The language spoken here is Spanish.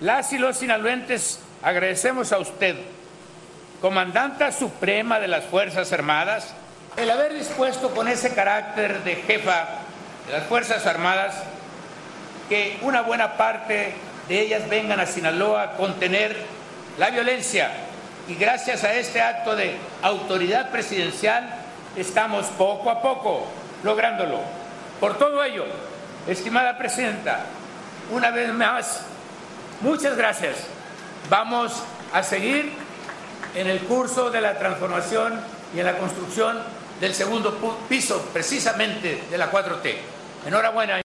Las y los sinaloenses agradecemos a usted, comandanta suprema de las Fuerzas Armadas, el haber dispuesto con ese carácter de jefa de las Fuerzas Armadas que una buena parte de ellas vengan a Sinaloa a contener la violencia. Y gracias a este acto de autoridad presidencial estamos poco a poco lográndolo. Por todo ello, estimada presidenta, una vez más, muchas gracias. Vamos a seguir en el curso de la transformación y en la construcción del segundo piso, precisamente de la 4T. Enhorabuena.